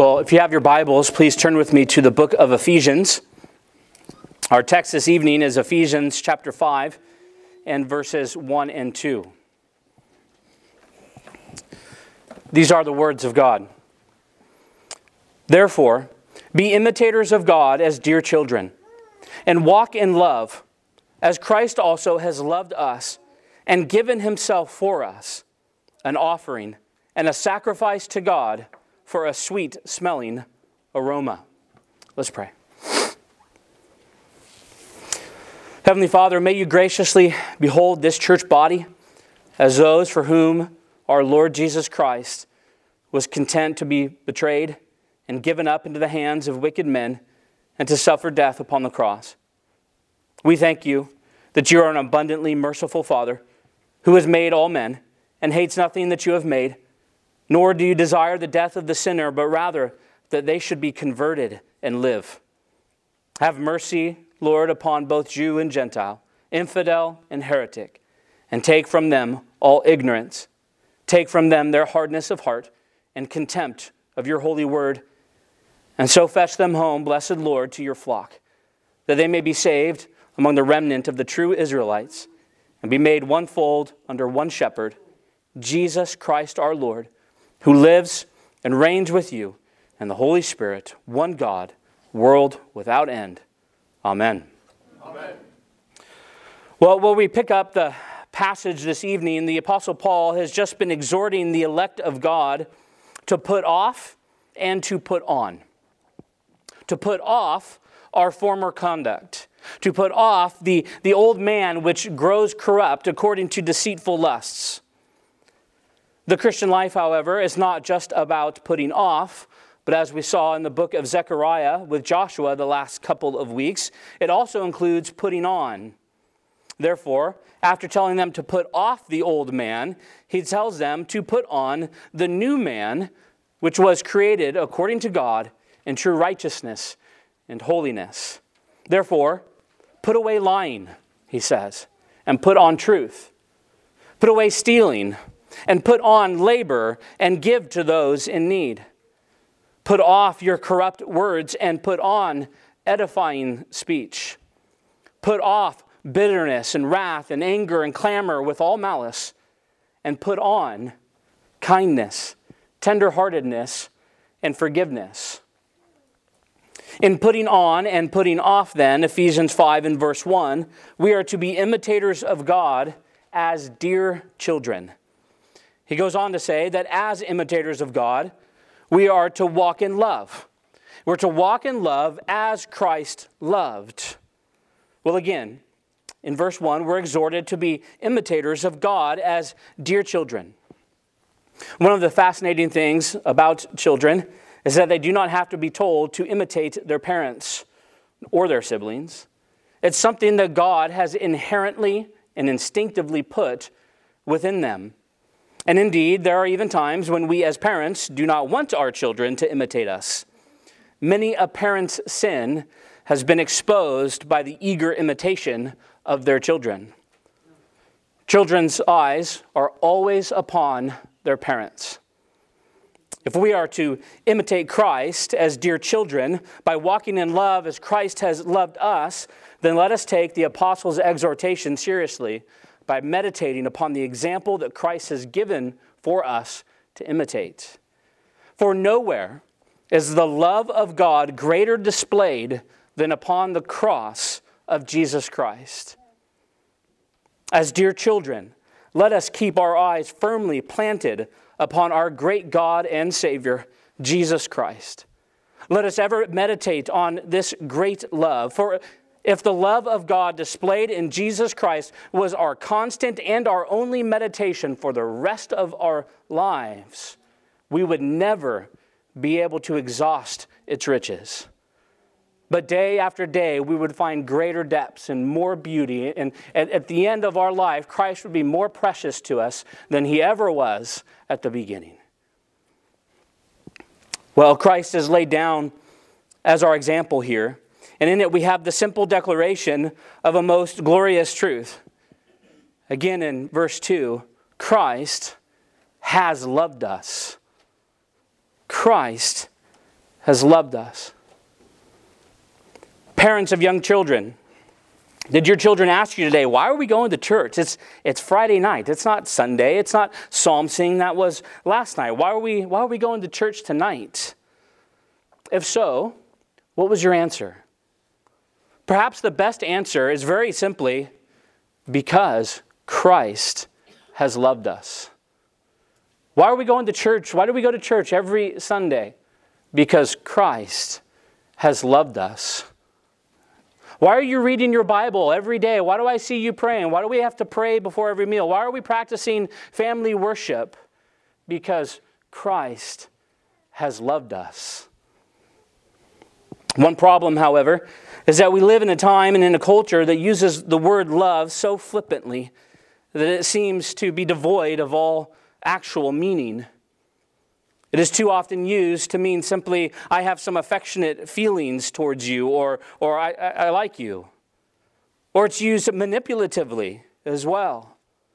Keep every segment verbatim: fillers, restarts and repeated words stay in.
Well, if you have your Bibles, please turn with me to the book of Ephesians. Our text this evening is Ephesians chapter five and verses one and two. These are the words of God. Therefore, be imitators of God as dear children, and walk in love, as Christ also has loved us and given himself for us, an offering and a sacrifice to God for a sweet-smelling aroma. Let's pray. Heavenly Father, may you graciously behold this church body as those for whom our Lord Jesus Christ was content to be betrayed and given up into the hands of wicked men and to suffer death upon the cross. We thank you that you are an abundantly merciful Father who has made all men and hates nothing that you have made, nor do you desire the death of the sinner, but rather that they should be converted and live. Have mercy, Lord, upon both Jew and Gentile, infidel and heretic, and take from them all ignorance. Take from them their hardness of heart and contempt of your holy word, and so fetch them home, blessed Lord, to your flock, that they may be saved among the remnant of the true Israelites, and be made one fold under one shepherd, Jesus Christ our Lord, who lives and reigns with you and the Holy Spirit, one God, world without end. Amen. Amen. Well, while we pick up the passage this evening, the Apostle Paul has just been exhorting the elect of God to put off and to put on. To put off our former conduct. To put off the, the old man which grows corrupt according to deceitful lusts. The Christian life, however, is not just about putting off, but as we saw in the book of Zechariah with Joshua the last couple of weeks, it also includes putting on. Therefore, after telling them to put off the old man, he tells them to put on the new man, which was created according to God in true righteousness and holiness. Therefore, put away lying, he says, and put on truth. Put away stealing, and put on labor and give to those in need. Put off your corrupt words and put on edifying speech. Put off bitterness and wrath and anger and clamor with all malice, and put on kindness, tenderheartedness, and forgiveness. In putting on and putting off then, Ephesians five and verse one, we are to be imitators of God as dear children. He goes on to say that as imitators of God, we are to walk in love. We're to walk in love as Christ loved. Well, again, in verse one, we're exhorted to be imitators of God as dear children. One of the fascinating things about children is that they do not have to be told to imitate their parents or their siblings. It's something that God has inherently and instinctively put within them. And indeed, there are even times when we as parents do not want our children to imitate us. Many a parent's sin has been exposed by the eager imitation of their children. Children's eyes are always upon their parents. If we are to imitate Christ as dear children by walking in love as Christ has loved us, then let us take the apostles' exhortation seriously by meditating upon the example that Christ has given for us to imitate. For nowhere is the love of God greater displayed than upon the cross of Jesus Christ. As dear children, let us keep our eyes firmly planted upon our great God and Savior, Jesus Christ. Let us ever meditate on this great love. For if the love of God displayed in Jesus Christ was our constant and our only meditation for the rest of our lives, we would never be able to exhaust its riches. But day after day, we would find greater depths and more beauty. And at, at the end of our life, Christ would be more precious to us than he ever was at the beginning. Well, Christ is laid down as our example here. And in it we have the simple declaration of a most glorious truth. Again in verse two, Christ has loved us. Christ has loved us. Parents of young children, did your children ask you today, why are we going to church? It's it's Friday night. It's not Sunday. It's not psalm singing. That was last night. Why are we, why are we going to church tonight? If so, what was your answer? Perhaps the best answer is very simply, because Christ has loved us. Why are we going to church? Why do we go to church every Sunday? Because Christ has loved us. Why are you reading your Bible every day? Why do I see you praying? Why do we have to pray before every meal? Why are we practicing family worship? Because Christ has loved us. One problem, however, is that we live in a time and in a culture that uses the word love so flippantly that it seems to be devoid of all actual meaning. It is too often used to mean simply, I have some affectionate feelings towards you, or, or I, I, I like you. Or it's used manipulatively as well.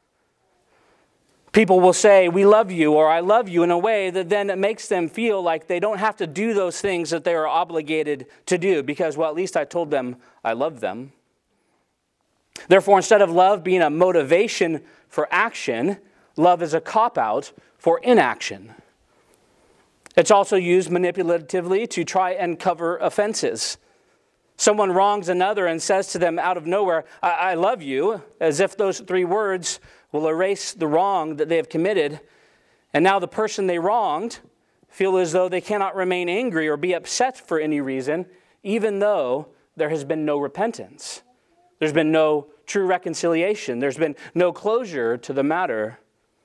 People will say, we love you, or I love you, in a way that then it makes them feel like they don't have to do those things that they are obligated to do, because, well, at least I told them I love them. Therefore, instead of love being a motivation for action, love is a cop-out for inaction. It's also used manipulatively to try and cover offenses. Someone wrongs another and says to them out of nowhere, I, I love you, as if those three words will erase the wrong that they have committed. And now the person they wronged feel as though they cannot remain angry or be upset for any reason, even though there has been no repentance. There's been no true reconciliation. There's been no closure to the matter.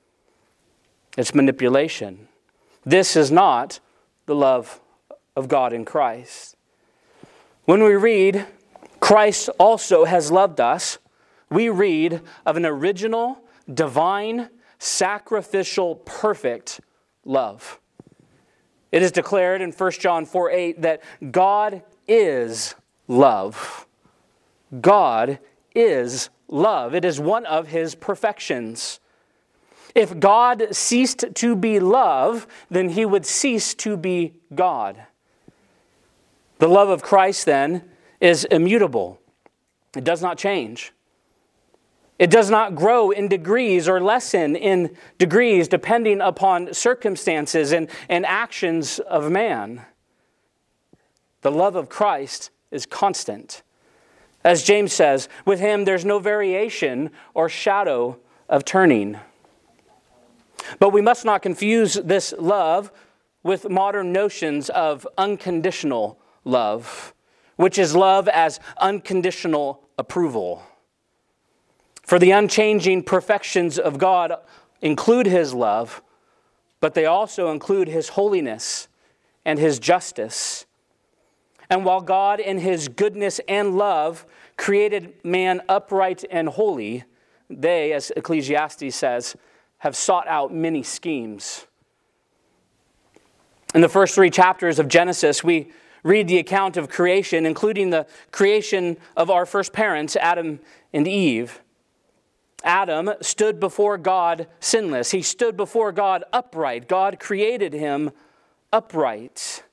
It's manipulation. This is not the love of God in Christ. When we read, Christ also has loved us, we read of an original, divine, sacrificial, perfect love. It is declared in First John four eight that God is love. God is love. It is one of his perfections. If God ceased to be love, then he would cease to be God. The love of Christ, then, is immutable. It does not change. It does not grow in degrees or lessen in degrees depending upon circumstances and, and actions of man. The love of Christ is constant. As James says, with him there's no variation or shadow of turning. But we must not confuse this love with modern notions of unconditional love, which is love as unconditional approval. For the unchanging perfections of God include his love, but they also include his holiness and his justice. And while God in his goodness and love created man upright and holy, they, as Ecclesiastes says, have sought out many schemes. In the first three chapters of Genesis, we read the account of creation, including the creation of our first parents, Adam and Eve. Adam stood before God sinless. He stood before God upright. God created him upright.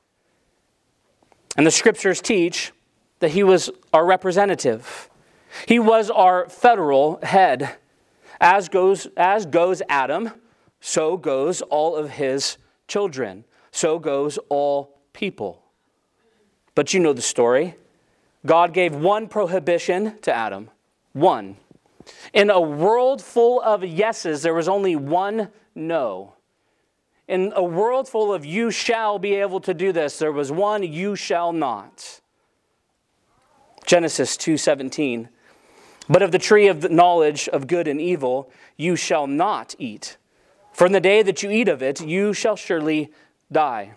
And the scriptures teach that he was our representative. He was our federal head. As goes, as goes Adam, so goes all of his children. So goes all people. But you know the story. God gave one prohibition to Adam. One. In a world full of yeses, there was only one no. In a world full of you shall be able to do this, there was one you shall not. Genesis two seventeen. But of the tree of the knowledge of good and evil you shall not eat. For in the day that you eat of it, you shall surely die.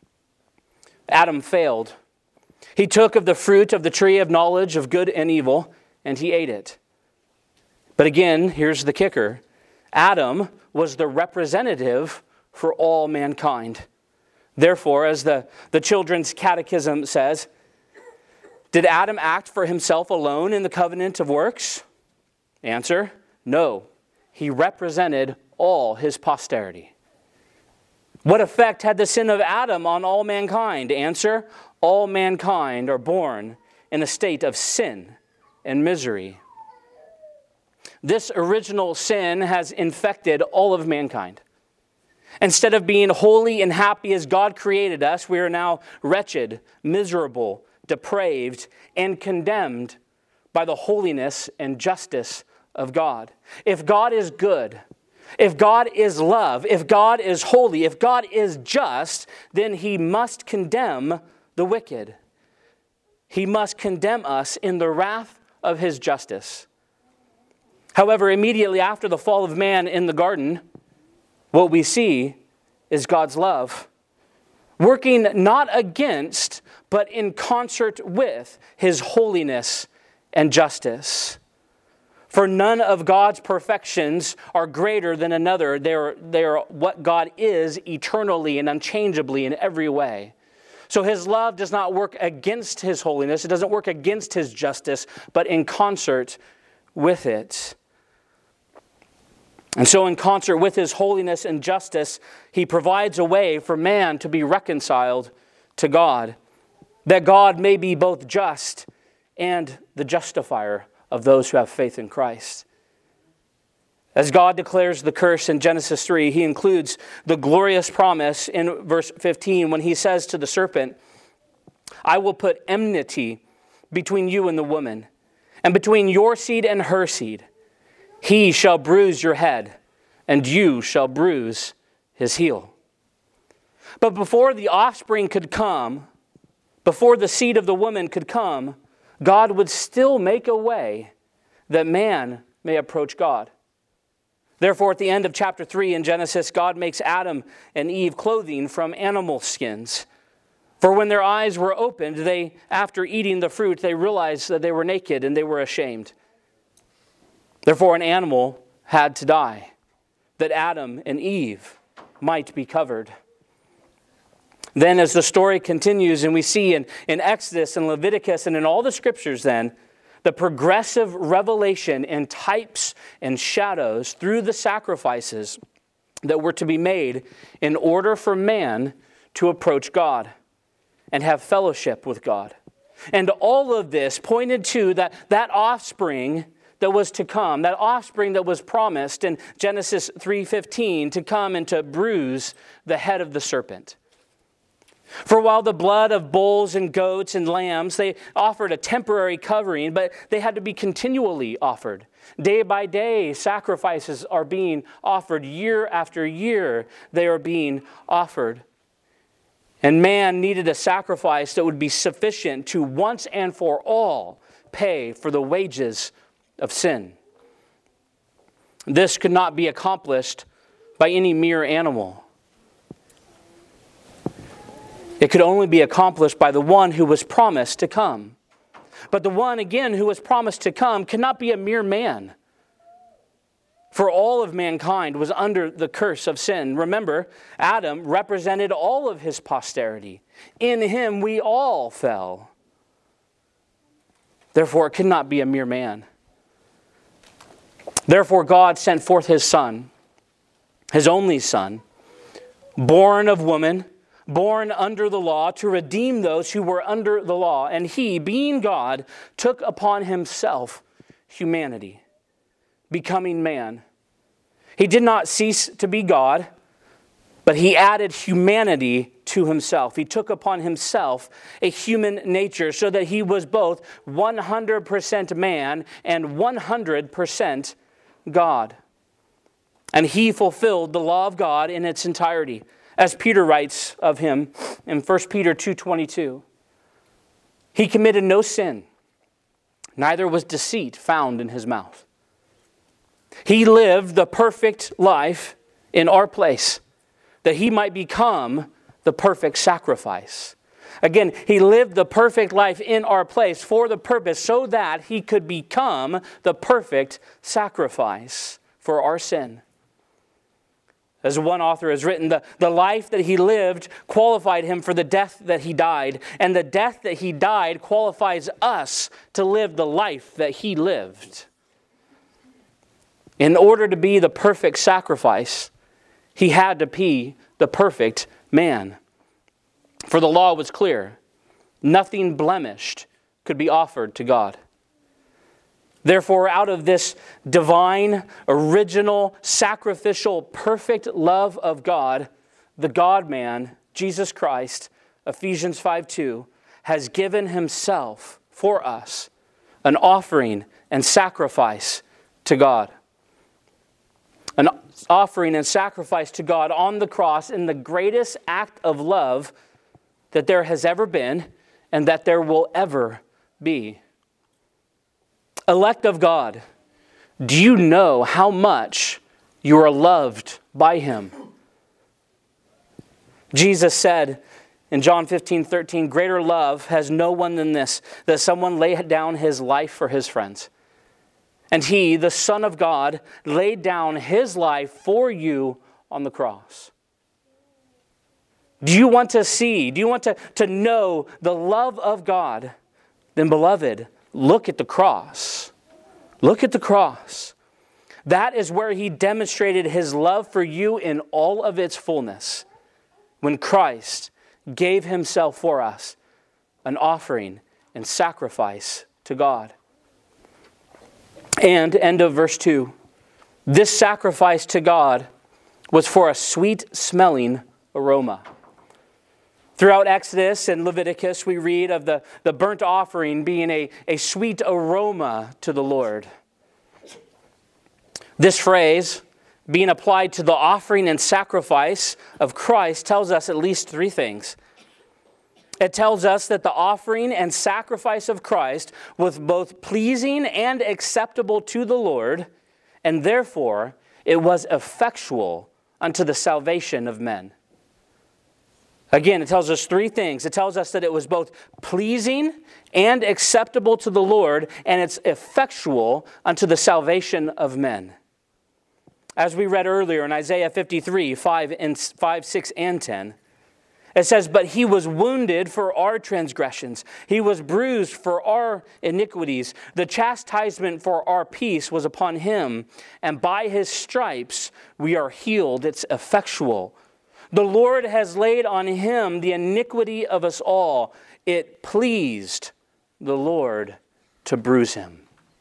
Adam failed. He took of the fruit of the tree of knowledge of good and evil, and he ate it. But again, here's the kicker. Adam was the representative for all mankind. Therefore, as the, the Children's Catechism says, did Adam act for himself alone in the covenant of works? Answer, no. He represented all his posterity. What effect had the sin of Adam on all mankind? Answer, all mankind are born in a state of sin and misery. This original sin has infected all of mankind. Instead of being holy and happy as God created us, we are now wretched, miserable, depraved, and condemned by the holiness and justice of God. If God is good, if God is love, if God is holy, if God is just, then he must condemn the wicked. He must condemn us in the wrath of his justice. However, immediately after the fall of man in the garden, what we see is God's love, working not against, but in concert with his holiness and justice. For none of God's perfections are greater than another. They are, they are what God is eternally and unchangeably in every way. So his love does not work against his holiness. It doesn't work against his justice, but in concert with it. And so in concert with his holiness and justice, he provides a way for man to be reconciled to God, that God may be both just and the justifier of those who have faith in Christ. As God declares the curse in Genesis three, he includes the glorious promise in verse fifteen when he says to the serpent, I will put enmity between you and the woman, and between your seed and her seed. He shall bruise your head, and you shall bruise his heel. But before the offspring could come, before the seed of the woman could come, God would still make a way that man may approach God. Therefore, at the end of chapter three in Genesis, God makes Adam and Eve clothing from animal skins. For when their eyes were opened, they, after eating the fruit, they realized that they were naked and they were ashamed. Therefore, an animal had to die, that Adam and Eve might be covered. Then as the story continues, and we see in, in Exodus and Leviticus and in all the scriptures then, the progressive revelation in types and shadows through the sacrifices that were to be made in order for man to approach God and have fellowship with God. And all of this pointed to that, that offspring that was to come, that offspring that was promised in Genesis three fifteen to come and to bruise the head of the serpent. For while the blood of bulls and goats and lambs, they offered a temporary covering, but they had to be continually offered. Day by day, sacrifices are being offered. Year after year, they are being offered. And man needed a sacrifice that would be sufficient to once and for all pay for the wages of sin. This could not be accomplished by any mere animal. It could only be accomplished by the one who was promised to come. But the one, again, who was promised to come cannot be a mere man. For all of mankind was under the curse of sin. Remember, Adam represented all of his posterity. In him we all fell. Therefore, it could not be a mere man. Therefore, God sent forth his Son, his only Son, born of woman, born under the law, to redeem those who were under the law. And he, being God, took upon himself humanity, becoming man. He did not cease to be God, but he added humanity to himself. He took upon himself a human nature so that he was both one hundred percent man and one hundred percent God. And he fulfilled the law of God in its entirety. As Peter writes of him in First Peter two twenty-two, he committed no sin, neither was deceit found in his mouth. He lived the perfect life in our place, that he might become the perfect sacrifice. Again, he lived the perfect life in our place for the purpose so that he could become the perfect sacrifice for our sin. As one author has written, the, the life that he lived qualified him for the death that he died. And the death that he died qualifies us to live the life that he lived. In order to be the perfect sacrifice, he had to be the the perfect man. For the law was clear. Nothing blemished could be offered to God. Therefore, out of this divine, original, sacrificial, perfect love of God, the God-man, Jesus Christ, Ephesians five two, has given himself for us, an offering and sacrifice to God. An offering and sacrifice to God on the cross in the greatest act of love that there has ever been and that there will ever be. Elect of God, do you know how much you are loved by him? Jesus said in John fifteen thirteen, greater love has no one than this, that someone lay down his life for his friends. And he, the Son of God, laid down his life for you on the cross. Do you want to see, do you want to, to know the love of God? Then, beloved, look at the cross. Look at the cross. That is where he demonstrated his love for you in all of its fullness. When Christ gave himself for us, an offering and sacrifice to God. And, end of verse two, this sacrifice to God was for a sweet-smelling aroma. Throughout Exodus and Leviticus, we read of the, the burnt offering being a, a sweet aroma to the Lord. This phrase, being applied to the offering and sacrifice of Christ, tells us at least three things. It tells us that the offering and sacrifice of Christ was both pleasing and acceptable to the Lord, and therefore it was effectual unto the salvation of men. Again, it tells us three things. It tells us that it was both pleasing and acceptable to the Lord, and it's effectual unto the salvation of men. As we read earlier in Isaiah fifty-three, five, and five, six, and ten, it says, but he was wounded for our transgressions. He was bruised for our iniquities. The chastisement for our peace was upon him, and by his stripes we are healed. It's effectual. The Lord has laid on him the iniquity of us all. It pleased the Lord to bruise him.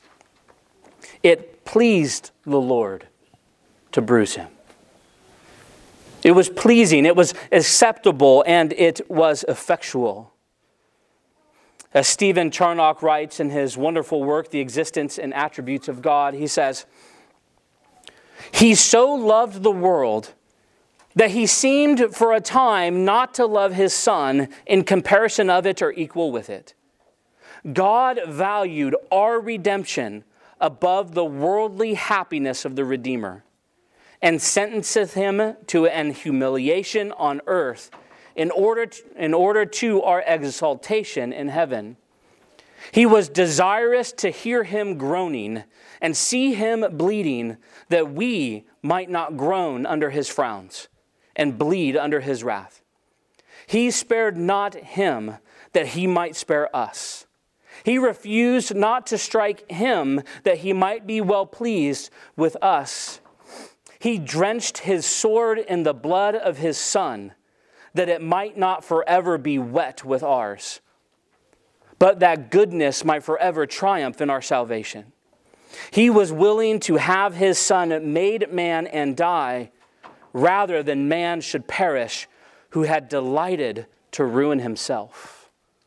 It pleased the Lord to bruise him. It was pleasing, it was acceptable, and it was effectual. As Stephen Charnock writes in his wonderful work, The Existence and Attributes of God, he says, he so loved the world that he seemed for a time not to love his Son in comparison of it or equal with it. God valued our redemption above the worldly happiness of the Redeemer, and sentenceth him to an humiliation on earth in order to, in order to our exaltation in heaven. He was desirous to hear him groaning and see him bleeding, that we might not groan under his frowns and bleed under his wrath. He spared not him that he might spare us. He refused not to strike him that he might be well pleased with us. He drenched his sword in the blood of his Son, that it might not forever be wet with ours, but that goodness might forever triumph in our salvation. He was willing to have his Son made man and die, rather than man should perish, who had delighted to ruin himself.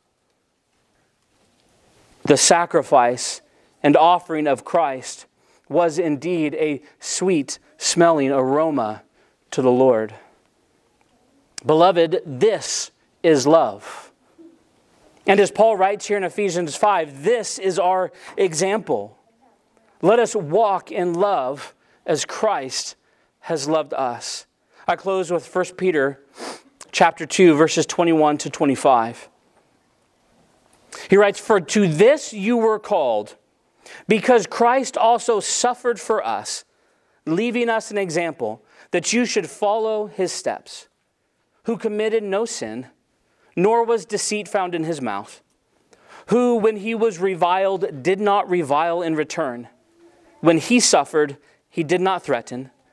The sacrifice and offering of Christ was indeed a sweet-smelling aroma to the Lord. Beloved, this is love. And as Paul writes here in Ephesians five, this is our example. Let us walk in love as Christ has loved us. I close with First Peter chapter two, verses twenty-one to twenty-five. He writes, for to this you were called, because Christ also suffered for us, leaving us an example, that you should follow his steps, who committed no sin, nor was deceit found in his mouth, who, when he was reviled, did not revile in return. When he suffered, he did not threaten,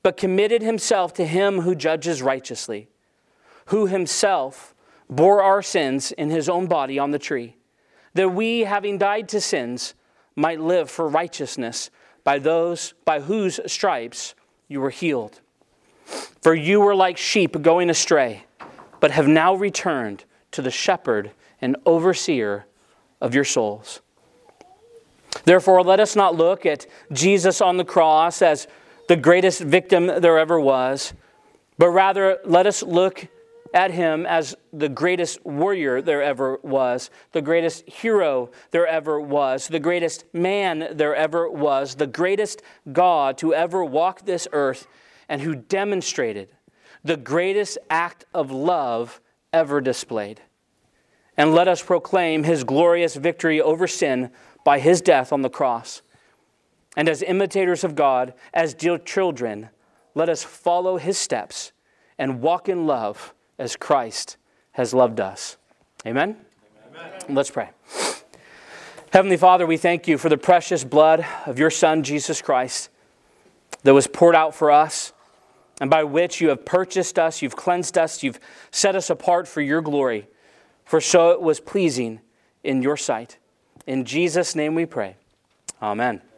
but committed himself to him who judges righteously, who himself bore our sins in his own body on the tree, that we, having died to sins, might live for righteousness, by those by whose stripes you were healed. For you were like sheep going astray, but have now returned to the shepherd and overseer of your souls. Therefore, let us not look at Jesus on the cross as the greatest victim there ever was, but rather let us look at him as the greatest warrior there ever was, the greatest hero there ever was, the greatest man there ever was, the greatest God to ever walk this earth, and who demonstrated the greatest act of love ever displayed. And let us proclaim his glorious victory over sin by his death on the cross. And as imitators of God, as dear children, let us follow his steps and walk in love as Christ has loved us. Amen? Amen. Let's pray. Heavenly Father, we thank you for the precious blood of your Son, Jesus Christ, that was poured out for us, and by which you have purchased us, you've cleansed us, you've set us apart for your glory, for so it was pleasing in your sight. In Jesus' name we pray. Amen.